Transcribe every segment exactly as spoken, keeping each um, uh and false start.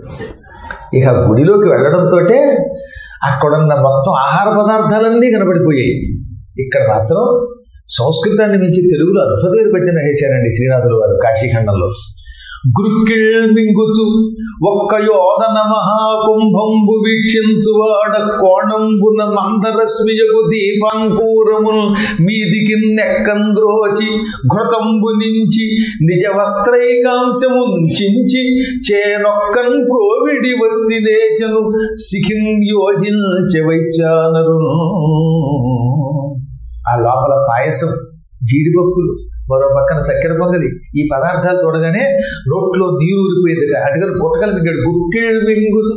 ఇక గుడిలోకి వెళ్ళడంతో అక్కడున్న మొత్తం ఆహార పదార్థాలన్నీ కనబడిపోయాయి. ఇక్కడ మాత్రం సంస్కృతాన్ని మించి తెలుగులో అద్భుతమైన పెట్టిన వేశారండి శ్రీనాథులు వారు కాశీఖండంలో. గురుకిళ్ మింగుచు ఒక్క యోధన మహాకుంభంబు వీక్షించువాడ కోణంబున మందరశ్మియగు దీపాంకూరముల్ మీదికి నెక్కంద్రోచి ఘృతంబు నుంచి నిజ వస్త్రైకాంశము చించి చేనొక్కన్ కోవిడి వత్తి లేచను సిఖిన్ యోజించే వైశ్యానరు. ఆ లోపల పాయసం, జీడిపప్పులు, మరో పక్కన చక్కెర పొంగలి, ఈ పదార్థాలు చూడగానే నోట్లో నీరు ఊరిపోయింది. అటుకలు గుట్టకలు మింగాడు. గుట్టేళ్ళు మింగుచు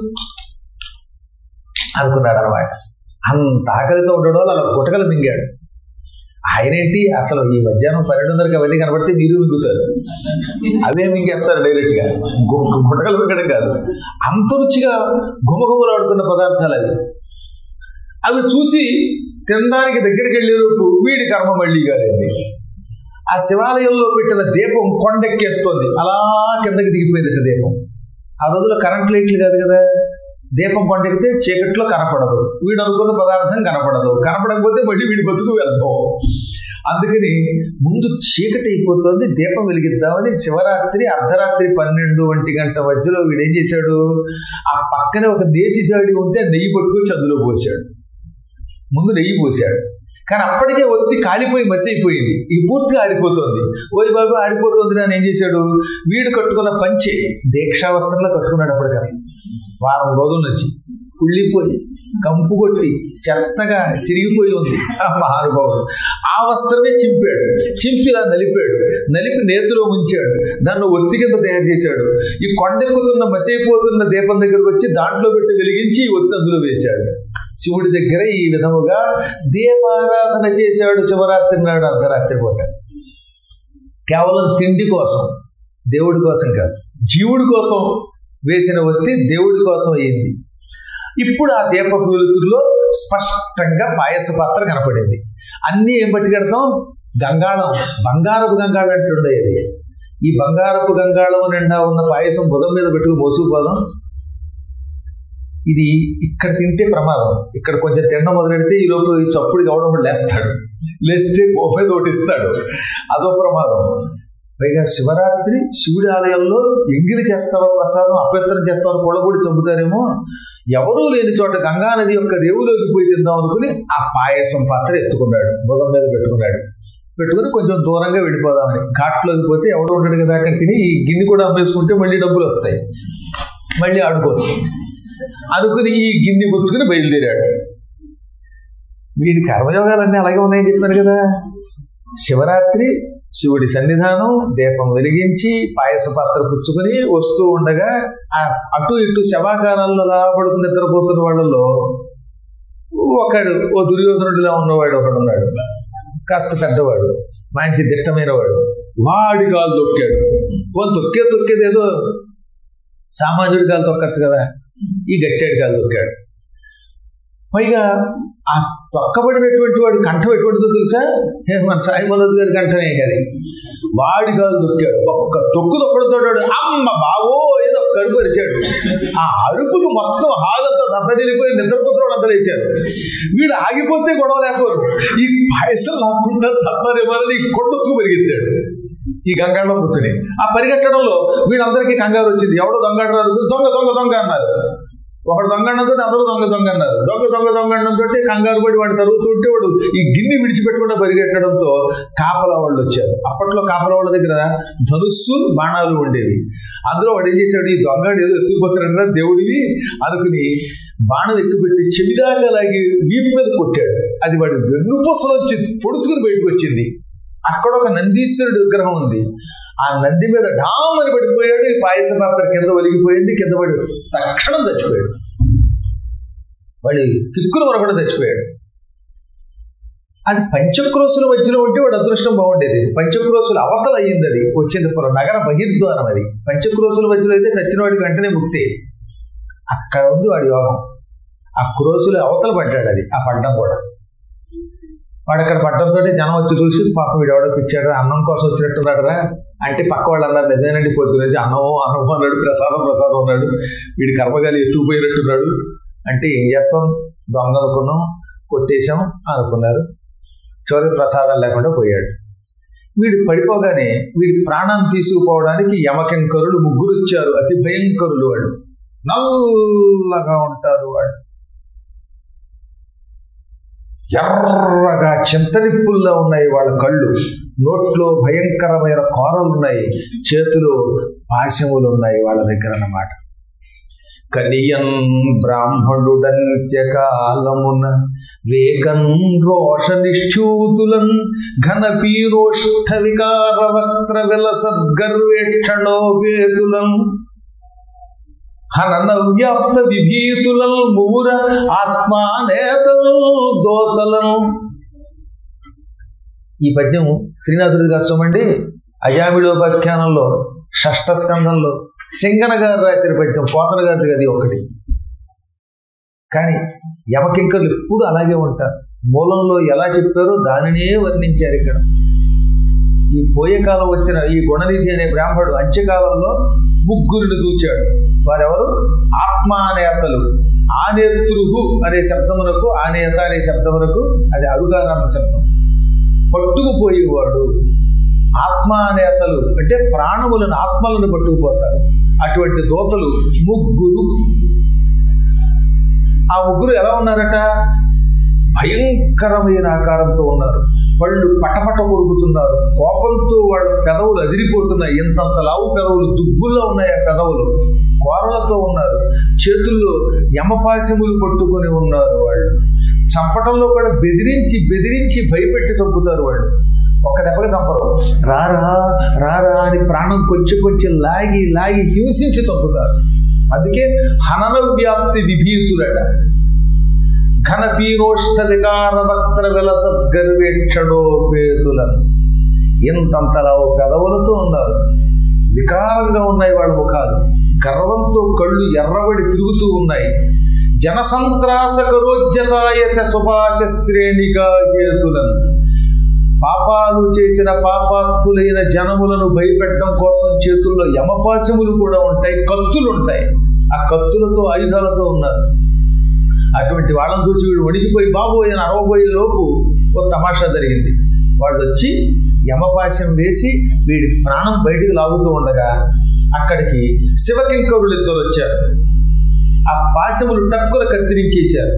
అనుకున్నాడు అనమాట. అంత ఆకలితో ఉండడం వల్ల అలా గుట్టకలు మింగాడు. ఆయనేంటి అసలు ఈ మధ్యాహ్నం పన్నెండున్నరకి అవన్నీ కనబడితే నీరు మింగుతారు, అవే మింగేస్తారు డైరెక్ట్గా. గుట్టకలు మింగడం కాదు, అంత రుచిగా గుమగుమలాడుతున్న పదార్థాలు అవి. అవి చూసి తినడానికి దగ్గరికి వెళ్ళేలోపు వీడి కర్మ మళ్ళీ కాదండి. ఆ శివాలయంలో పెట్టిన దీపం కొండెక్కేస్తోంది, అలా కిందకి దిగిపోయింది దీపం. ఆ రోజుల్లో కరెంట్ లైట్లు కాదు కదా, దీపం కొండెక్కితే చీకట్లో కనపడదు, వీడు అనుకున్న పదార్థం కనపడదు, కనపడకపోతే మళ్ళీ వీడి బతుకు వెళ్తాం. అందుకని ముందు చీకటి అయిపోతుంది, దీపం వెలిగిద్దామని శివరాత్రి అర్ధరాత్రి పన్నెండు ఒంటి గంట మధ్యలో వీడు ఏం చేశాడు, ఆ పక్కనే ఒక నేతి జాడి ఉంటే నెయ్యి పట్టుకొని అందులో పోసాడు. ముందు నెయ్యి పోసాడు, కానీ అప్పటికే ఒత్తి కాలిపోయి మసి అయిపోయింది. ఈ పూర్తిగా ఆరిపోతుంది. ఓయ్ బాబు ఆరిపోతుంది అని ఏం చేశాడు, వీడు కట్టుకున్న పంచె దీక్షా వస్త్రంలో కట్టుకున్నాడు. అప్పటికని వారం రోజుల నుంచి కుళ్ళిపోయి కంపు కొట్టి చెత్తగా చిరిగిపోయి ఉంది ఆ మహానుభావుడు. ఆ వస్త్రమే చింపాడు, చింపిలా నలిపాడు, నలిపి నేతిలో ఉంచాడు, దాన్ని ఒత్తి కింద తయారు చేశాడు. ఈ కొండెక్కుతున్న మసైపోతున్న దీపం దగ్గరకు వచ్చి దాంట్లో పెట్టి వెలిగించి ఈ ఒత్తి అందులో వేశాడు. శివుడి దగ్గర ఈ విధముగా దీపారాధన చేశాడు శివరాత్రి నాడు అర్ధరాత్రి పూట. కేవలం తిండి కోసం, దేవుడి కోసం కాదు, జీవుడి కోసం వేసిన ఒత్తి దేవుడి కోసం అయింది. ఇప్పుడు ఆ దీప వెలుతురులో స్పష్టంగా పాయస పాత్ర కనపడింది. అన్నీ ఏం పట్టుకెడతాం, గంగాళం, బంగారపు గంగాళం అంటుండేది. ఈ బంగారపు గంగాళం నిండా ఉన్న పాయసం బుధం మీద పెట్టుకుని మోసుకుపోదాం. ఇది ఇక్కడ తింటే ప్రమాదం, ఇక్కడ కొంచెం తినడం మొదలెడితే ఈ లోపల ఈ చప్పుడు కావడం లేస్తాడు, లేస్తే గోపే తోటిస్తాడు, అదో ప్రమాదం. పైగా శివరాత్రి శివుడి ఆలయంలో ఎంగిలి చేస్తావా ప్రసాదం, అపవిత్రం చేస్తావా, కూడా కూడా చంపుతారేమో. ఎవరూ లేని చోట గంగానది యొక్క రేవులోకి పోయి తిందాం అనుకుని ఆ పాయసం పాత్ర ఎత్తుకున్నాడు, భుగం మీద పెట్టుకున్నాడు. పెట్టుకుని కొంచెం దూరంగా వెళ్ళిపోదామని, ఘాట్లోకి పోతే ఎవడో ఉంటాడు కదా అక్కడ తిని ఈ గిన్నె కూడా అమ్మేసుకుంటే మళ్ళీ డబ్బులు వస్తాయి, మళ్ళీ ఆడుకోవచ్చు అనుకుని ఈ గిన్నె పుచ్చుకుని బయలుదేరాడు. వీడి కర్మయోగాలన్నీ అలాగే ఉన్నాయని చెప్పారు కదా. శివరాత్రి శివుడి సన్నిధానం, దీపం వెలిగించి పాయస పాత్ర పుచ్చుకొని వస్తూ ఉండగా అటు ఇటు శవాకారాల్లో లాభపడుకుని నిద్రపోతున్న వాళ్ళలో ఒకడు, ఓ దుర్యోధనుడిలా ఉన్నవాడు ఒకడు ఉన్నాడు, కాస్త పెద్దవాడు, మంచి దిట్టమైన వాడు. వాడి కాలు తొక్కాడు. ఓ తొక్కే తొక్కేది ఏదో సామాన్యుడి కాలు తొక్కచ్చు కదా, ఈ గట్టాడి కాలు తొక్కాడు. పైగా ఆ తొక్కబడినటువంటి వాడి కంఠం ఎటువంటిదో తెలుసా, మన సాయి మనోజ్ గారి కంఠమే కాదు, వాడి కాలు తొక్కాడు. ఒక్క తొక్కు తొక్కడంతో అమ్మ బావో ఏదో కడుపు అరిచాడు. ఆ అరుపుకి మొత్తం హాలతో దద్దరిల్లిపోయి నిద్రపుత్రుడు అంతా లేచారు. వీడు ఆగిపోతే గొడవ లేకపోరు, ఈ పాయసం లేకుండా తప్పనివ్వాలని కొండొచ్చుకు పరిగెత్తాడు ఈ గంగాళలో కూర్చొని. ఆ పరిగెట్టడంలో వీళ్ళందరికీ కంగారు వచ్చింది. ఎవడో దొంగ దొంగ దొంగ దొంగ అన్నారు. ఒకడు దొంగ అన్నంతో అందరూ దొంగ దొంగ అన్నారు. దొంగ దొంగ దొంగ అన్నంతో కంగారు పడి వాడు తరుగుతుంటే వాడు ఈ గిన్నె విడిచిపెట్టకుండా పరిగెట్టడంతో కాపలా వాళ్ళు వచ్చారు. అప్పట్లో కాపలా వాళ్ళ దగ్గర ధనుస్సు బాణాలు ఉండేవి. అందులో వాడు ఏం చేశాడు, ఈ దొంగడు ఏదో ఎత్తుకుపోతాడన్నా దేవుడివి అనుకుని బాణం ఎక్కుపెట్టి చెవిదాకా లాగి వీపు మీద కొట్టాడు. అది వాడి వెన్నుపూస వచ్చి పొడుచుకుని బయటకు వచ్చింది. అక్కడ ఒక నందీశ్వరుడి విగ్రహం ఉంది. ఆ నంది మీద డామని పడిపోయాడు. ఈ పాయస పాత్ర కింద ఒలిగిపోయింది. కింద పడి తక్షణం చచ్చిపోయాడు. వాడు కిక్కులు మరొకటి చచ్చిపోయాడు. అది పంచక్రోసుల మధ్యలో ఉంటే వాడు అదృష్టం బాగుండేది. పంచక్రోసులు అవతల అయ్యింది, అది వచ్చింది నగర బహిర్ద్వారం. అది పంచక్రోసుల మధ్యలో అయితే చచ్చిన వాడికి వెంటనే ముక్తి. అక్కడ ఉంది వాడి యోగం. ఆ క్రోసులు అవతల పడ్డాడు. అది ఆ పడ్డం కూడా వాడు అక్కడ పట్టడంతో జనం వచ్చి చూసి పాప వీడు ఎవడో పిచ్చాడు, అన్నం కోసం వచ్చినట్టున్నాడరా అంటే పక్క వాళ్ళు అన్నారు నిజమేనండి, పొద్దునేది అన్నమో అన్నమో అన్నాడు, ప్రసాదం ప్రసాదం అన్నాడు, వీడి కర్మగాలి ఎత్తుకుపోయినట్టున్నాడు. అంటే ఏం చేస్తాం, దొంగ అనుకున్నాం, కొట్టేశాం అనుకున్నారు. చివరికి ప్రసాదం లేకుండా పోయాడు. వీడు పడిపోగానే వీడి ప్రాణాన్ని తీసుకుపోవడానికి యమకింకరులు ముగ్గురు వచ్చారు. అతి భయంకరులు వాళ్ళు, నల్లగా ఉంటారు వాళ్ళు, ఎర్రగా చింతనిప్పుల్లో ఉన్నాయి వాళ్ళ కళ్ళు, నోట్లో భయంకరమైన కోరలు ఉన్నాయి, చేతిలో పాశములు ఉన్నాయి వాళ్ళ దగ్గర అన్నమాట. కనియన్ బ్రాహ్మణుడంత్యకాలమున వేగన్ రోష నిశ్చూతులన్ ఘన పీరోష్ఠ వికార వక్త్ర విలసద్గర్వేక్షణోపేతులం హనన వ్యాప్త విభీతులల్ మూర ఆత్మానేతలు దోతలం. ఈ పద్యం శ్రీనాథుడి గాస్తమండి అజామిళోపాఖ్యానంలో షష్ఠ స్కంధంలో సింగన గారు రాసిన పద్యం, పోతన గారిది అది ఒకటి. కానీ యమకింకర్లు ఎప్పుడు అలాగే ఉంటారు, మూలంలో ఎలా చెప్పారో దానినే వర్ణించారు ఇక్కడ. ఈ పోయే కాలం వచ్చిన ఈ గుణనిధి అనే బ్రాహ్మణుడు అంత్యకాలంలో ముగ్గురిని చూచాడు. వారెవరు? ఆత్మానేతలు. ఆనేతృహు అనే శబ్దమునకు, ఆనేత అనే శబ్దమునకు అది అరుగానంత శబ్దం, పట్టుకుపోయేవాడు. ఆత్మానేతలు అంటే ప్రాణములను, ఆత్మలను పట్టుకుపోతారు. అటువంటి దోతలు ముగ్గురు. ఆ ముగ్గురు ఎలా ఉన్నారట? భయంకరమైన ఆకారంతో ఉన్నారు. వాళ్ళు పటపట కొరుకుతున్నారు, కోపంతో వాళ్ళ పెదవులు అదిరిపోతున్నాయి. ఇంతంత లావు పెదవులు, దుబ్బుల్లో ఉన్నాయి ఆ పెదవులు, కోరలతో ఉన్నారు. చేతుల్లో యమపాశములు పట్టుకొని ఉన్నారు. వాళ్ళు చంపటంలో కూడా బెదిరించి బెదిరించి భయపెట్టి చంపుతారు. వాళ్ళు ఒక్క దెబ్బగా చంపరు, రారా రారా అని ప్రాణం కొంచెం కొంచెం లాగి లాగి హింసించి చంపుతారు. అందుకే హనన వ్యాప్తి విభీతులట. ఘన పీరోష్ఠ వికార వక్త్ర విలసద్గర్వేక్షణోపేతులను. ఇంతంతలా పెదవులతో ఉన్నారు, వికారంగా ఉన్నాయి వాళ్ళ ముఖాలు, గర్వంతో కళ్ళు ఎర్రబడి తిరుగుతూ ఉన్నాయి. జనసంత్రాసకరోజ్యతాయత సుభాష శ్రేణిగా చేతులను. పాపాలు చేసిన పాపాత్ములైన జనములను భయపెట్టడం కోసం చేతుల్లో యమపాశములు కూడా ఉంటాయి, కత్తులు ఉంటాయి. ఆ కత్తులతో ఆయుధాలతో ఉన్నారు. అటువంటి వాళ్ళని చూసి వీడు వణికిపోయి బాబోయే అరవబోయే లోపు ఒక తమాషా జరిగింది. వాళ్ళు వచ్చి యమపాశం వేసి వీడి ప్రాణం బయటికి లాగుతూ ఉండగా అక్కడికి శివకింకరులు ఇద్దరు వచ్చారు. ఆ పాశములు టక్కున కత్తిరించేశారు.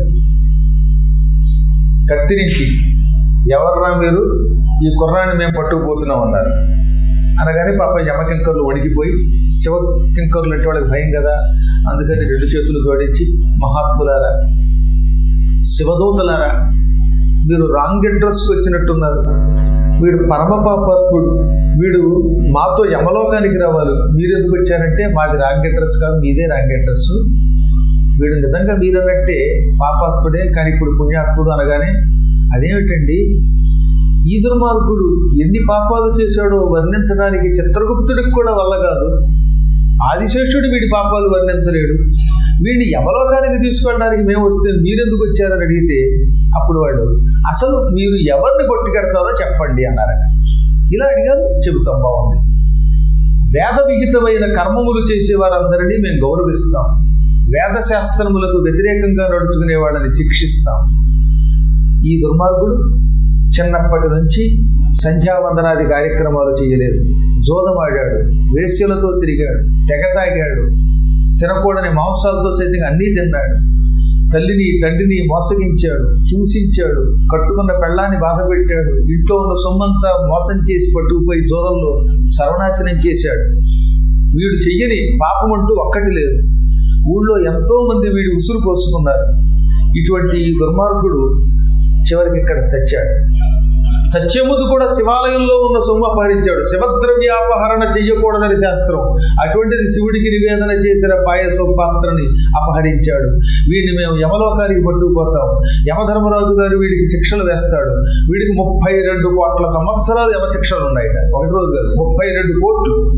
కత్తిరించి, ఎవర్రా మీరు, ఈ కుర్రాన్ని మేము పట్టుకుపోతున్నాం అన్నారు. అనగానే పాప యమకింకరులు వణికిపోయి, శివకింకరులు అంటే వాళ్ళకి భయం కదా, అందుకని రెండు చేతులు జోడించి, మహాత్ములారా, శివదూతలారా, మీరు రాంగ్ అడ్రస్కి వచ్చినట్టున్నారు. వీడు పరమ పాపాత్ముడు, వీడు మాతో యమలోకానికి రావాలి. మీరు ఎందుకు వచ్చారంటే మాది రాంగ్ అడ్రస్ కాదు, మీదే రాంగ్ అడ్రస్. వీడు నిజంగా మీరన్నట్టే పాపాత్ముడే, కానీ ఇప్పుడు పుణ్యాత్ముడు అనగానే అదేమిటండి, ఈ దుర్మార్గుడు ఎన్ని పాపాలు చేశాడో వర్ణించడానికి చిత్రగుప్తుడికి కూడా వల్ల కాదు. ఆదిశేషుడు వీడి పాపాలు వర్ణించలేడు. వీడిని యమలోకానికి తీసుకెళ్ళడానికి మేము వస్తే మీరెందుకు వచ్చారని అడిగితే అప్పుడు వాడు, అసలు మీరు ఎవరిని కొట్టుకెడతారో చెప్పండి అన్నారు. ఇలా అడిగారు, చెబుతాం, బాగుంది. వేద విహితమైన కర్మములు చేసేవారందరినీ మేము గౌరవిస్తాం, వేద శాస్త్రములకు వ్యతిరేకంగా నడుచుకునే వాళ్ళని శిక్షిస్తాం. ఈ దుర్మార్గుడు చిన్నప్పటి నుంచి సంధ్యావందనాది కార్యక్రమాలు చేయలేదు, జోదమాడాడు, వేశ్యలతో తిరిగాడు, తెగ తాగాడు, తినకూడని మాంసాలతో సైతం అన్నీ తిన్నాడు, తల్లిని తండ్రిని మోసగించాడు, హింసించాడు, కట్టుకున్న పెళ్ళాన్ని బాధ పెట్టాడు, ఇంట్లో ఉన్న సొమ్మంతా మోసం చేసి పట్టుకుపోయి జోదంలో సర్వనాశనం చేశాడు. వీడు చెయ్యని పాపం అంటూ ఒక్కటి లేదు. ఊళ్ళో ఎంతో మంది వీడు ఉసురు పోసుకున్నారు. ఇటువంటి దుర్మార్గుడు చివరికి ఇక్కడ చచ్చాడు. సత్యముదు కూడా శివాలయంలో ఉన్న సొమ్ము అపహరించాడు. శివద్రవ్యాపహరణ చెయ్యకూడదని శాస్త్రం, అటువంటిది శివుడికి నివేదన చేసిన పాయసం పాత్రని అపహరించాడు. వీడిని మేము యమలోకానికి పట్టుకుపోతాం. యమధర్మరాజు గారు వీడికి శిక్షలు వేస్తాడు. వీడికి ముప్పై రెండు కోట్ల సంవత్సరాలు యమ శిక్షలు ఉన్నాయట. ఒకటి రోజు కాదు, ముప్పై రెండు కోట్లు.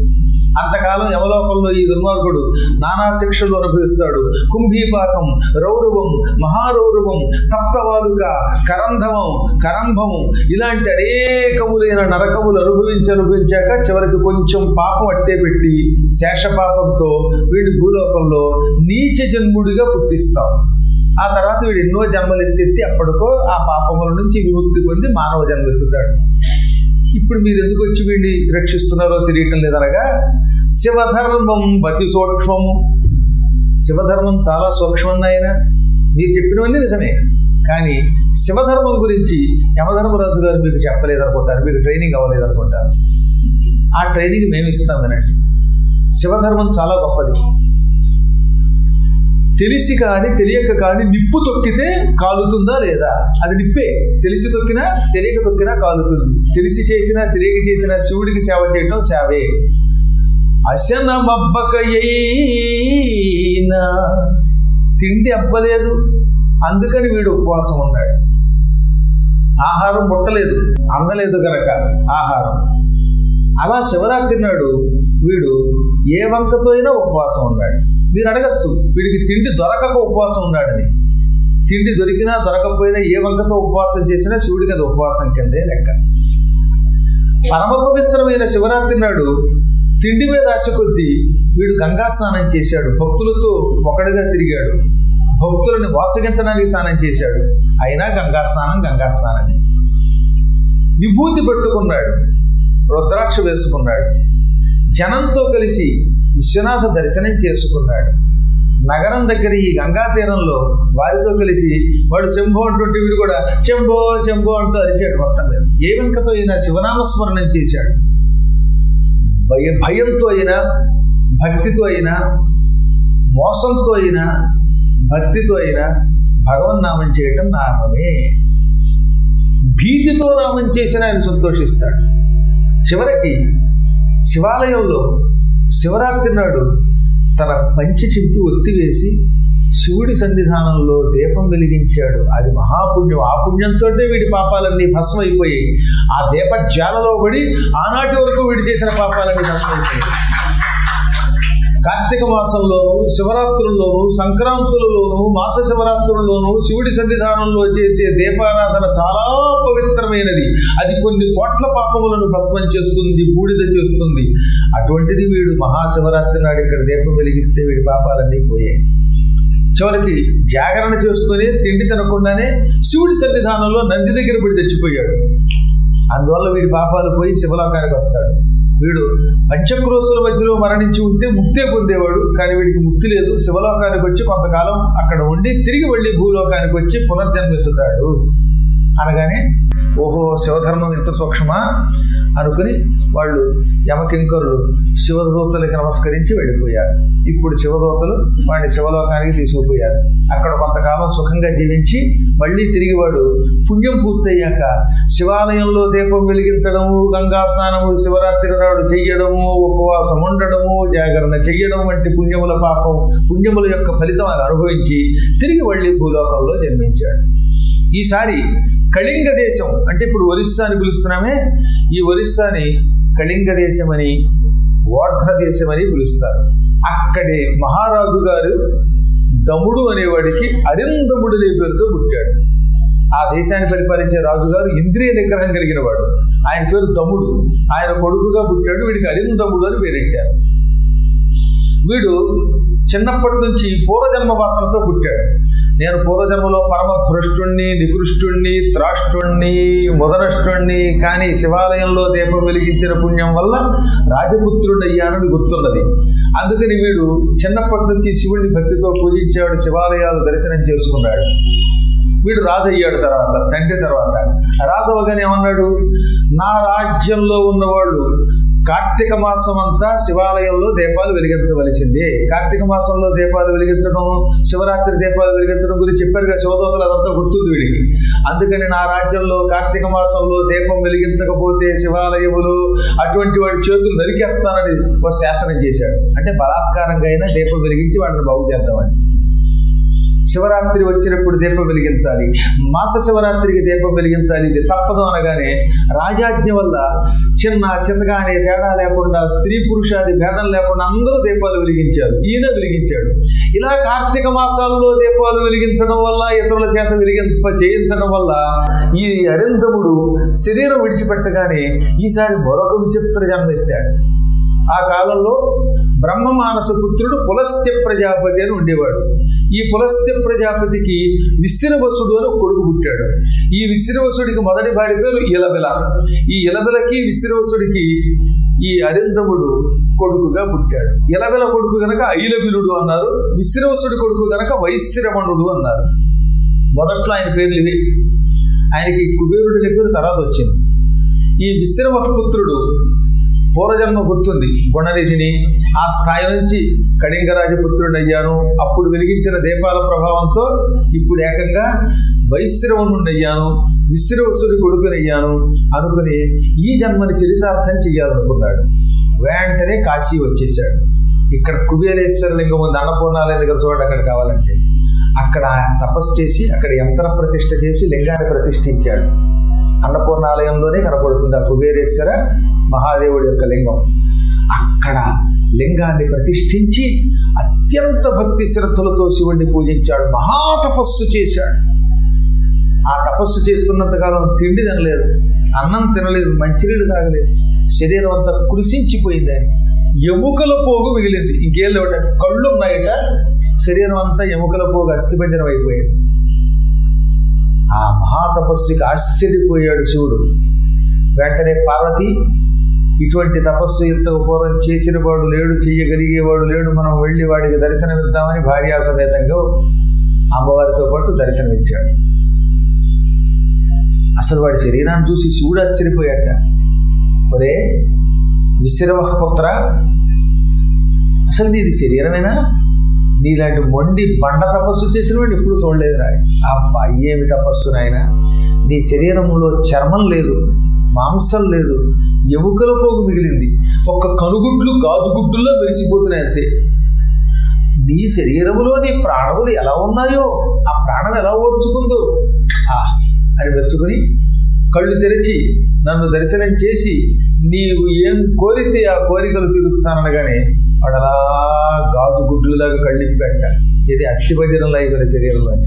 అంతకాలం యమలోకంలో ఈ దుర్మార్గుడు నానా శిక్షలు అనుభవిస్తాడు. కుంభీపాకం, రౌరవం, మహారౌరవం, తప్తవాలుక, కరంధమం, కరంభము ఇలాంటి అనేకములైన నరకములు అనుభవించి అనుభవించాక చివరికి కొంచెం పాపం అట్టే పెట్టి శేషపాపంతో వీడి భూలోకంలో నీచ జన్ముడిగా పుట్టిస్తాం. ఆ తర్వాత వీడు ఎన్నో జన్మలు ఎత్తెత్తి అప్పటికో ఆ పాపముల నుంచి విముక్తి పొంది మానవ జన్మ ఎత్తుతాడు. ఇప్పుడు మీరు ఎందుకు వచ్చి వీడిని రక్షిస్తున్నారో తెలియటం లేదనగా, శివధర్మం అతి సూక్ష్మము. శివధర్మం చాలా సూక్ష్మం ఆయన. మీరు చెప్పినవన్నీ నిజమే, కానీ శివధర్మం గురించి యమధర్మరాజు గారు మీకు చెప్పలేదనుకుంటారు, మీకు ట్రైనింగ్ అవ్వలేదనుకుంటారు. ఆ ట్రైనింగ్ మేము ఇస్తాం వినండి. శివధర్మం చాలా గొప్పది. తెలిసి కానీ తెలియక కానీ నిప్పు తొక్కితే కాలుతుందా లేదా? అది నిప్పే. తెలిసి తొక్కినా తెలియక తొక్కినా కాలుతుంది. తెలిసి చేసినా తెలియక చేసినా శివుడికి సేవ చేయటం సేవే. అశనమబ్బకయైనా తిండి అబ్బలేదు, అందుకని వీడు ఉపవాసం ఉన్నాడు. ఆహారం ముట్టలేదు, అందలేదు గనక ఆహారం. అలా శివరాత్రి నాడు వీడు ఏ వంకతో అయినా ఉపవాసం ఉన్నాడు. మీరు అడగచ్చు, వీడికి తిండి దొరకక ఉపవాసం ఉన్నాడని. తిండి దొరికినా దొరకపోయినా ఏ వంకతో ఉపవాసం చేసినా శివుడికి అది ఉపవాసం కిందే లెక్క. పరమ పవిత్రమైన శివరాత్రి నాడు తిండి మీద ఆశ కొద్దీ వీడు గంగా స్నానం చేశాడు. భక్తులతో ఒకటిగా తిరిగాడు. భక్తులను వాసగించడానికి స్నానం చేశాడు. అయినా గంగా స్నానం గంగా స్నానమే. విభూతి పెట్టుకున్నాడు, రుద్రాక్ష వేసుకున్నాడు. జనంతో కలిసి విశ్వనాథ దర్శనం చేసుకున్నాడు. నగరం దగ్గర ఈ గంగా తీరంలో వారితో కలిసి వాడు శంభో అంటుంటే వీడు కూడా చెంబో చెంబో అంటూ అరిచాడు. మొత్తం లేదు ఏ వెంకతో అయినా శివనామస్మరణం చేశాడు. భయ భయంతో అయినా భక్తితో అయినా మోసంతో అయినా భక్తితో అయినా భగవన్నామం చేయటం నామమే. భీతితో నామం చేసిన ఆయన సంతోషిస్తాడు. చివరికి శివాలయంలో శివరాత్రి నాడు తన పంచి చింపి ఒత్తివేసి శివుడి సన్నిధానంలో దీపం వెలిగించాడు. అది మహాపుణ్యం. ఆ పుణ్యంతో వీడి పాపాలన్నీ భస్మైపోయాయి. ఆ దీప జ్వాలలో పడి ఆనాటి వరకు వీడి చేసిన పాపాలన్నీ భస్మైపోయాయి. కార్తీక మాసంలోను, శివరాత్రుల్లోనూ, సంక్రాంతులలోనూ, మాస శివరాత్రుల్లోనూ శివుడి సన్నిధానంలో చేసే దీపారాధన చాలా పవిత్రమైనది. అది కొన్ని కోట్ల పాపములను భస్మం చేస్తుంది, బూడిద చేస్తుంది. అటువంటిది వీడు మహాశివరాత్రి నాడు ఇక్కడ దీపం వెలిగిస్తే వీడి పాపాలన్నీ పోయాయి. చివరికి జాగరణ చేస్తూనే తిండి తినకుండానే శివుడి సన్నిధానంలో నంది దగ్గర పడి తెచ్చిపోయాడు. అందువల్ల వీడి పాపాలు పోయి శివలోకానికి వస్తాడు. వీడు పంచక్రోశుల మధ్యలో మరణించి ఉంటే ముక్తే పొందేవాడు, కానీ వీడికి ముక్తి లేదు. శివలోకానికి వచ్చి కొంతకాలం అక్కడ ఉండి తిరిగి వెళ్ళి భూలోకానికి వచ్చి పునర్జన్మెత్తుతాడు. అనగానే ఓహో శివధర్మం ఇంత సూక్ష్మా అనుకుని వాళ్ళు యమకింకరులు శివదూతలకి నమస్కరించి వెళ్ళిపోయారు. ఇప్పుడు శివదూతలు వాడిని శివలోకానికి తీసుకుపోయారు. అక్కడ కొంతకాలం సుఖంగా జీవించి మళ్ళీ తిరిగి వాడు పుణ్యం పూర్తయ్యాక శివాలయంలో దీపం వెలిగించడము, గంగా స్నానము శివరాత్రి నాడు చెయ్యడము, ఉపవాసం ఉండడము, జాగరణ చెయ్యడం వంటి పుణ్యముల పాపం పుణ్యముల యొక్క ఫలితం అనుభవించి తిరిగి మళ్ళీ భూలోకంలో జన్మించాడు. ఈసారి కళింగ దేశం అంటే ఇప్పుడు ఒరిస్సా అని పిలుస్తున్నామే, ఈ ఒరిస్సాని కళింగ దేశమని ఓఢ్ర దేశమని పిలుస్తారు. అక్కడి మహారాజు గారు దముడు అనేవాడికి అరిందముడు అనే పేరుతో పుట్టాడు. ఆ దేశాన్ని పరిపాలించే రాజుగారు ఇంద్రియ నిగ్రహం కలిగిన వాడు. ఆయన పేరు దముడు. ఆయన కొడుకుగా పుట్టాడు. వీడికి అరిందముడు అని పేరెట్టారు. వీడు చిన్నప్పటి నుంచి పూర్వజన్మ వాసనతో పుట్టాడు. నేను పూర్వజన్మలో పరమ భ్రష్టుణ్ణి, నికృష్టుణ్ణి, త్రాష్టుణ్ణి, ముదనష్టుణ్ణి, కానీ శివాలయంలో దీపం వెలిగించిన పుణ్యం వల్ల రాజపుత్రుడు అయ్యానని గుర్తున్నది. అందుకని వీడు చిన్నప్పటి నుంచి శివుడిని భక్తితో పూజించాడు, శివాలయాలు దర్శనం చేసుకున్నాడు. వీడు రాజు అయ్యాడు. తర్వాత తండ్రి తర్వాత రాజు అవగానే ఏమన్నాడు, నా రాజ్యంలో ఉన్నవాళ్ళు కార్తీక మాసం అంతా శివాలయంలో దీపాలు వెలిగించవలసిందే. కార్తీక మాసంలో దీపాలు వెలిగించడం, శివరాత్రి దీపాలు వెలిగించడం గురించి చెప్పారుగా శివదూతలు, అదంతా గుర్తుంది వీడికి. అందుకని నా రాజ్యంలో కార్తీక మాసంలో దీపం వెలిగించకపోతే శివాలయములు అటువంటి వాడి చేతులు నరికేస్తానని ఒక శాసనం చేశాడు. అంటే బలాత్కారంగా అయినా దీపం వెలిగించి వాడిని బాగు చేద్దామని. శివరాత్రి వచ్చినప్పుడు దీపం వెలిగించాలి, మాస శివరాత్రికి దీపం వెలిగించాలి, ఇది తప్పదు అనగానే రాజాజ్ఞ వల్ల చిన్న చిన్నగా అనే తేడా లేకుండా స్త్రీ పురుషాది భేదం లేకుండా అందరూ దీపాలు వెలిగించారు. ఈయన వెలిగించాడు. ఇలా కార్తీక మాసాల్లో దీపాలు వెలిగించడం వల్ల, ఇతరుల చేత వెలిగింప చేయించడం వల్ల ఈ అరిందముడు శరీరం విడిచిపెట్టగానే ఈసారి మరొక విచిత్ర జన్మ ఎత్తాడు. ఆ కాలంలో బ్రహ్మ మానస పుత్రుడు పులస్త్య ప్రజాపతి అని ఉండేవాడు. ఈ పులస్త్య ప్రజాపతికి విశ్రవసుడు అని కొడుకు పుట్టాడు. ఈ విశ్రవసుడికి మొదటి భార్య పేరు ఇలబెల. ఈ ఇలబెలకి విశ్రవసుడికి ఈ అరిందముడు కొడుకుగా పుట్టాడు. ఇలబెల కొడుకు గనక ఐలబిలుడు అన్నారు, విశ్రవసుడి కొడుకు గనక వైశ్రవణుడు అన్నారు. మొదట్లో ఆయన పేర్లు ఇవి. ఆయనకి కుబేరుడి దగ్గర తర్వాత వచ్చింది. ఈ విశ్రవపుత్రుడు పూర్వజన్మ గుర్తుంది, గుణనిధిని. ఆ స్థాయి నుంచి కళింగరాజపుత్రుడు అయ్యాను. అప్పుడు వెలిగించిన దీపాల ప్రభావంతో ఇప్పుడు ఏకంగా వైశ్రవణుడిని అయ్యాను, విశ్రవసుడి కొడుకునయ్యాను అనుకుని ఈ జన్మని చరితార్థం చెయ్యాలనుకున్నాడు. వెంటనే కాశీ వచ్చేసాడు. ఇక్కడ కుబేరేశ్వర లింగం ఉంది, అన్నపూర్ణాలయం దగ్గర చూడండి, అక్కడ కావాలంటే. అక్కడ తపస్సు చేసి అక్కడ యంత్ర ప్రతిష్ఠ చేసి లింగాన్ని ప్రతిష్ఠించాడు. అన్నపూర్ణాలయంలోనే కనపడుతుంది ఆ కుబేరేశ్వర మహాదేవుడి యొక్క లింగం. అక్కడ లింగాన్ని ప్రతిష్ఠించి అత్యంత భక్తి శ్రద్ధలతో శివుణ్ణి పూజించాడు. మహాతపస్సు చేశాడు. ఆ తపస్సు చేస్తున్నంతకాలం తిండి తినలేదు, అన్నం తినలేదు, మంచినీళ్ళు తాగలేదు. శరీరం అంతా కృషించిపోయింది. ఎముకల పోగు మిగిలింది, ఇంకేం లేవట. కళ్ళు ఉన్నాయట, శరీరం అంతా ఎముకల పోగు అస్థిపంజరం అయిపోయింది. ఆ మహాతపస్సుకి ఆశ్చర్యపోయాడు శివుడు. వెంటనే పార్వతి, ఇటువంటి తపస్సు ఇంత పూర్వం చేసిన వాడు లేడు, చెయ్యగలిగేవాడు లేడు, మనం వెళ్ళి వాడికి దర్శనమిద్దామని భార్యాసమేతంగా అమ్మవారితో పాటు దర్శనమిచ్చాడు. అసలు వాడి శరీరాన్ని చూసి శివుడు ఆశ్చర్యపోయాట. ఒరే విశ్రవపుత్ర, అసలు నీది శరీరమేనా? నీలాంటి మొండి బండ తపస్సు చేసిన వాడు ఎప్పుడు చూడలేదు రా. అబ్బా ఏమి తపస్సు నాయన! నీ శరీరంలో చర్మం లేదు, మాంసం లేదు, ఎముకల పోగు మిగిలింది, ఒక్క కనుగుడ్లు గాజుగుడ్డుల్లో వెలిసిపోతున్నాయి అంతే. నీ శరీరములో నీ ప్రాణములు ఎలా ఉన్నాయో, ఆ ప్రాణం ఎలా ఓడ్చుకుందో ఆ అని మెచ్చుకుని కళ్ళు తెరిచి నన్ను దర్శనం చేసి నీవు ఏం కోరితే ఆ కోరికలు తీరుస్తాననగానే వాడు అలా గాజు గుడ్లులాగా కళ్ళిప్పి పెట్ట. ఇది అస్థిపంజరంలో అయిపోయిన శరీరం లాంటి.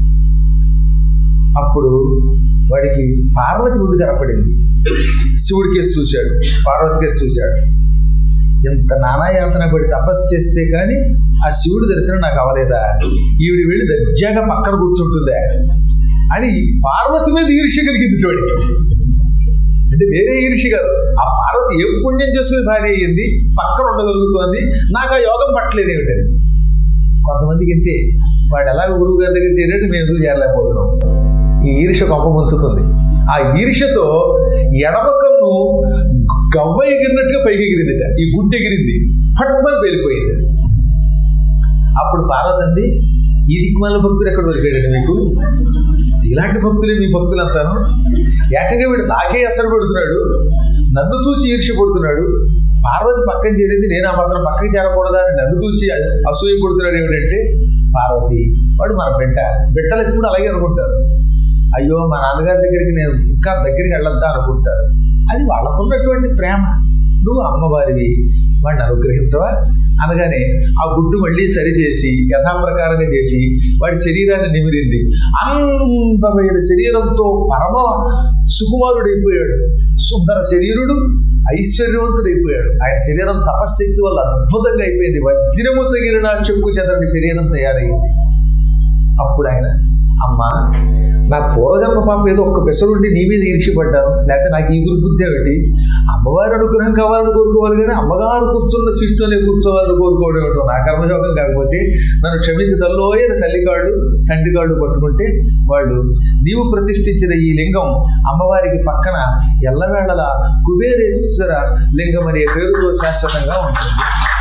అప్పుడు వాడికి పార్వతి ముందు కనపడింది. శివుడి కేసు చూశాడు, పార్వతి కేసు చూశాడు. ఇంత నానాయాతన పడి తపస్సు చేస్తే కానీ ఆ శివుడి దర్శనం నాకు అవ్వలేదా? ఈవిడి వెళ్ళి దర్జాగా పక్కన కూర్చుంటుందా అని పార్వతి మీద ఈర్ష్య కలిగింది వాడికి. అంటే వేరే ఈర్ష్య కాదు, ఆ పార్వతి ఏ పుణ్యం చేసుకుని భార్య అయ్యింది, పక్కన ఉండగలుగుతోంది, నాకు ఆ యోగం పట్టలేదు ఏమిటని. కొంతమందికి ఇంతే, వాడు ఎలాగ గురువు గారి దగ్గర చేరేది మేము ఎందుకు చేరలేకపోతున్నాం. ఈ ఈర్ష్య కొంప ముంచుతుంది. ఆ ఈర్ష్యతో ఎడమ కన్ను గవ్వ ఎగిరినట్టుగా పైకి ఎగిరింది, ఈ గుడ్డు ఎగిరింది, ఫట్మని పేలిపోయింది. అప్పుడు పార్వతి అంది, ఈ దిక్కుమాల భక్తులు ఎక్కడ దొరికాడండి మీకు? ఇలాంటి భక్తులే మీ భక్తులు అంటాను. ఏకంగా వీడు నాకే అసలు పడుతున్నాడు, నన్ను చూచి ఈర్ష్య పడుతున్నాడు. పార్వతి పక్కన చేరేది, నేను ఆ మాత్రం పక్కకి చేరకూడదా అని నన్ను చూచి అసూయ పడుతున్నాడు. ఏమిటంటే పార్వతి వాడు మన బిడ్డ, బిడ్డలు ఎప్పుడు అలాగే అనుకుంటారు. అయ్యో మా నాన్నగారి దగ్గరికి నేను ఇంకా దగ్గరికి వెళ్ళొద్దా అనుకుంటారు. అది వాళ్ళకున్నటువంటి ప్రేమ. నువ్వు అమ్మవారివి, వాడిని అనుగ్రహించవా అనగానే ఆ గుడ్డు మళ్ళీ సరిచేసి యథాప్రకారంగా చేసి వాడి శరీరాన్ని నిమిరింది. అందమైన శరీరంతో పరమ సుకుమారుడైపోయాడు. సుందర శరీరుడు, ఐశ్వర్యవంతుడైపోయాడు. ఆయన శరీరం తపశ్శక్తి వల్ల అద్భుతంగా అయిపోయింది. వజ్రము తగిలిన చెక్కు చెదరని శరీరం తయారైంది. అప్పుడు ఆయన, అమ్మా నా పూర్వజన్మ పాపం ఏదో ఒక్క పెసరుండి నీ మీద ఈర్ష్యపడ్డాను, లేకపోతే నాకు ఈ దుర్బుద్ధి ఏమిటి? అమ్మవారి అనుగ్రహం కావాలని కోరుకోవాలి కానీ అమ్మగారు కూర్చున్న సీట్లోనే కూర్చోవాలని కోరుకోవడం ఏమిటో నా కర్మయోగం. కాకపోతే నన్ను క్షమించి తల్లోయ తల్లికాళ్ళు తండ్రికాళ్ళు పట్టుకుంటే వాళ్ళు నీవు ప్రతిష్ఠించిన ఈ లింగం అమ్మవారికి పక్కన ఎల్లవేళలా కుబేరేశ్వర లింగం అనే పేరుతో శాశ్వతంగా ఉంటుంది.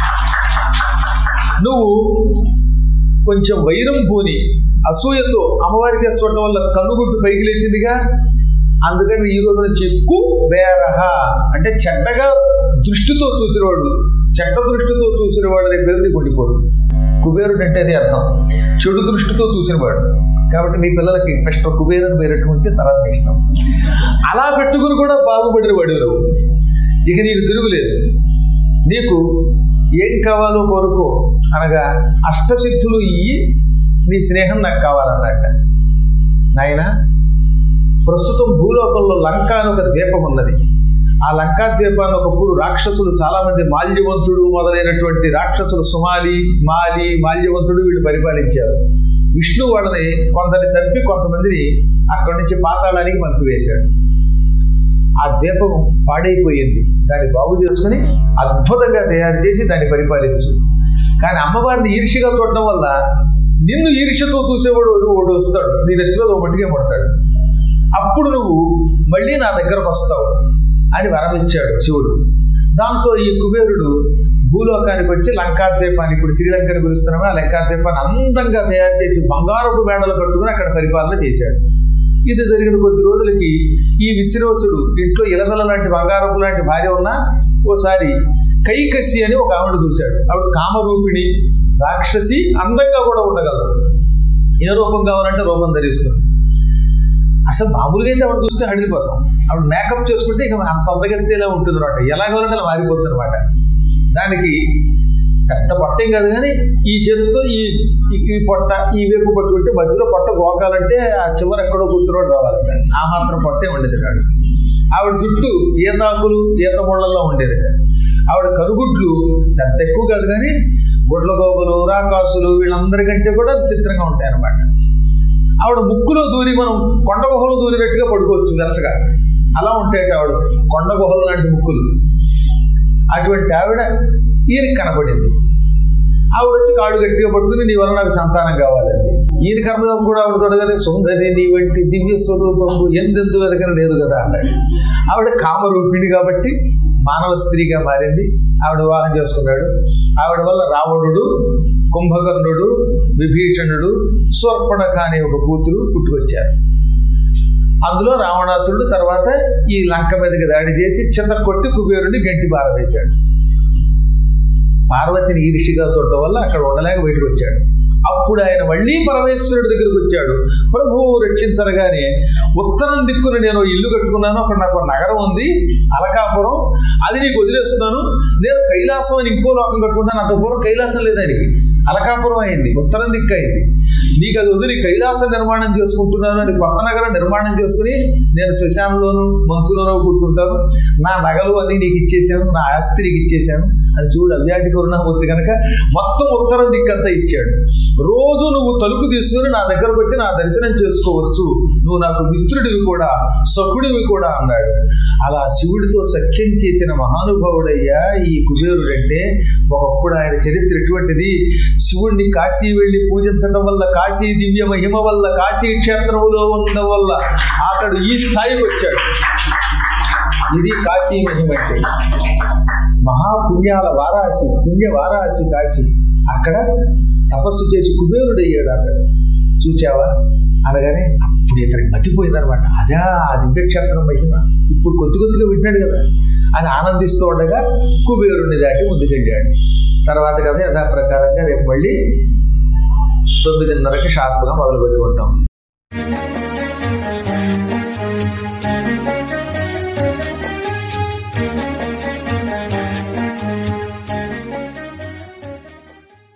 నువ్వు కొంచెం వైరం పూని అసూయతో అమ్మవారికి చూడటం వల్ల కన్నుగుడ్డు పైకి లేచిందిగా, అందుకని ఈ రోజు నుంచి కు బేరహ అంటే చెడ్డగా దృష్టితో చూసినవాడు, చెడ్డ దృష్టితో చూసిన వాడు అనే పేరు నీకు ఉండిపోదు. కుబేరుడు అంటే అది అర్థం, చెడు దృష్టితో చూసినవాడు. కాబట్టి మీ పిల్లలకి మిస్టర్ కుబేరుని పేరటువంటి తర్వాత ఇష్టం. అలా పెట్టుకుని కూడా బాగుపడిన వాడు నువ్వు. ఇక నీకు తిరుగులేదు. నీకు ఏం కావాలో కోరుకో అనగా అష్టసిద్ధులు ఇయ్యి నీ స్నేహం నాకు కావాలన్నట్ట. నాయన, ప్రస్తుతం భూలోకంలో లంక అని ఒక ద్వీపం ఉన్నది. ఆ లంకా ద్వీపాన్ని ఒకప్పుడు రాక్షసులు చాలా మంది, మాల్యవంతుడు మొదలైనటువంటి రాక్షసులు, సుమాలి, మాలి, మాల్యవంతుడు వీళ్ళు పరిపాలించారు. విష్ణు వాళ్ళని కొందరిని చంపి కొంతమందిని అక్కడి నుంచి పాతాళానికి పంపివేశాడు. ఆ ద్వీపం పాడైపోయింది. దాన్ని బాగు చేసుకుని అద్భుతంగా తయారు చేసి దాన్ని పరిపాలించు. కానీ అమ్మవారిని ఈర్ష్యగా చూడడం వల్ల నిన్ను ఈర్ష్యతో చూసేవాడు ఒకడు వస్తాడు, నీ నెత్తిలో ఒకటిగా పడతాడు. అప్పుడు నువ్వు మళ్ళీ నా దగ్గరకు వస్తావు అని వరం ఇచ్చాడు శివుడు. దాంతో ఈ కుబేరుడు భూలోకానికి వచ్చి లంకాద్వీపాన్ని, ఇప్పుడు శ్రీలంకని పిలుస్తున్నాము, ఆ లంకాద్వీపాన్ని అందంగా తయారు చేసి బంగారపు మేడలు కట్టుకుని అక్కడ పరిపాలన చేశాడు. ఇది జరిగిన కొద్ది రోజులకి ఈ విశ్రవసుడు ఇంట్లో ఇలవెల లాంటి బంగారపు లాంటి భార్య ఉన్నా ఓసారి కైకసి అని ఒక ఆవిడ చూశాడు. ఆవిడ కామరూపిణి, రాక్షసి, అందంగా కూడా ఉండగలదు. ఏ రూపం కావాలంటే రూపం ధరిస్తుంది. అసలు మామూలుగా అయితే ఆవిడ చూస్తే అడిగిపోతాం. ఆవిడ మేకప్ చేసుకుంటే ఇక అంత అందగలితేలా ఉంటుంది అనమాట. ఎలా కావాలంటే అలా మారిపోతుంది అనమాట. దానికి పెద్ద పొట్ట ఏం కాదు, కానీ ఈ చేతితో ఈ ఈ పొట్ట ఈ వైపు పట్టుకుంటే మధ్యలో పొట్ట గోకాలంటే ఆ చివరి ఎక్కడో కూర్చున్నోడు రావాలంటే ఆ మాత్రం పొట్టే ఉండేది కాదు. ఆవిడ జుట్టు ఈతాకులు ఈత ముళ్ళల్లో ఉండేది. ఆవిడ కనుగుడ్లు పెద్ద ఎక్కువ కాదు, కానీ గుడ్ల గోపులు, రాకాసులు వీళ్ళందరికంటే కూడా చిత్రంగా ఉంటాయి అన్నమాట. ఆవిడ ముక్కులో దూరి మనం కొండ గుహలో దూరినట్టుగా పడుకోవచ్చు వెచ్చగా. అలా ఉంటాయి ఆవిడ కొండ గుహలు లాంటి ముక్కులు. అటువంటి ఆవిడ ఈయన కనపడింది. ఆవిడ వచ్చి కాళ్ళు గట్టిగా పట్టుకుని నీ వల్ల నాకు సంతానం కావాలండి. ఈయన కర్మయోగం కూడా ఆవిడ తొడగానే సుందరి నీ వంటి దివ్య స్వరూపము ఎందెందు వెదకన లేదు కదా అన్నాడు. ఆవిడ కామరూపిణి కాబట్టి మానవ స్త్రీగా మారింది. ఆవిడ వివాహం చేసుకున్నాడు. ఆవిడ వల్ల రావణుడు, కుంభకర్ణుడు, విభీషణుడు, శూర్పణఖ అనే ఒక కూతురు పుట్టుకొచ్చారు. అందులో రావణాసురుడు తర్వాత ఈ లంక మీదకి దాడి చేసి చిత్త కొట్టి కుబేరుని గంటి బారవేశాడు. పార్వతిని ఈర్షిగా చూడటం వల్ల అక్కడ ఉండలేక బయటకు వచ్చాడు. అప్పుడు ఆయన మళ్ళీ పరమేశ్వరుడి దగ్గరికి వచ్చాడు. ప్రభువు రక్షించరగానే ఉత్తరం దిక్కున నేను ఇల్లు కట్టుకున్నాను, అక్కడ నాకు నగరం ఉంది అలకాపురం, అది నీకు వదిలేస్తున్నాను. నేను కైలాసం అని ఇంకో లోకం కట్టుకున్నాను. అంత పూర్వం కైలాసం లేదు, ఆయనకి అలకాపురం అయింది, ఉత్తరం దిక్కు అయింది. నీకు అది వదిలి కైలాసం నిర్మాణం చేసుకుంటున్నాను అని కొత్త నగరం నిర్మాణం చేసుకుని నేను శ్మశానంలోను మంచులోనూ కూర్చుంటాను. నా నగలు అన్ని నీకు ఇచ్చేసాను, నా ఆస్తి నీకు ఇచ్చేసాను అని శివుడు అవ్యాధి కరుణామూర్తి కనుక మొత్తం ఉత్తరం దిక్కంతా ఇచ్చాడు. రోజు నువ్వు తలుపు తీసుకుని నా దగ్గరకు వచ్చి నా దర్శనం చేసుకోవచ్చు, నువ్వు నాకు మిత్రుడివి కూడా సఖుడివి కూడా అన్నాడు. అలా శివుడితో సఖ్యం చేసిన మహానుభావుడయ్యా ఈ కుబేరుడంటే. ఒకప్పుడు ఆయన చరిత్ర ఎటువంటిది. శివుడిని కాశీ వెళ్ళి పూజించడం వల్ల, కాశీ దివ్య మహిమ వల్ల, కాశీ క్షేత్రంలో ఉండడం వల్ల అతడు ఈ స్థాయికి వచ్చాడు. ఇది కాశీ మహిమ అంటే. మహాపుణ్యాల వారాసి, పుణ్య వారాసి కాశీ. అక్కడ తపస్సు చేసి కుబేరుడయ్యాడు. అక్కడ చూచావా అనగానే అప్పుడు ఇతనికి మతిపోయిందనమాట. అదే ఆ దివ్యక్షేత్రం మహిమ. ఇప్పుడు కొద్ది కొద్దిగా వింటున్నాడు కదా అని ఆనందిస్తూ ఉండగా కుబేరుడిని దాటి ముందుకెళ్ళాడు. తర్వాత కదా యథాప్రకారంగా రేపు మళ్ళీ తొమ్మిదిన్నరకి షార్ప్గా మొదలు పెట్టుకుంటాం.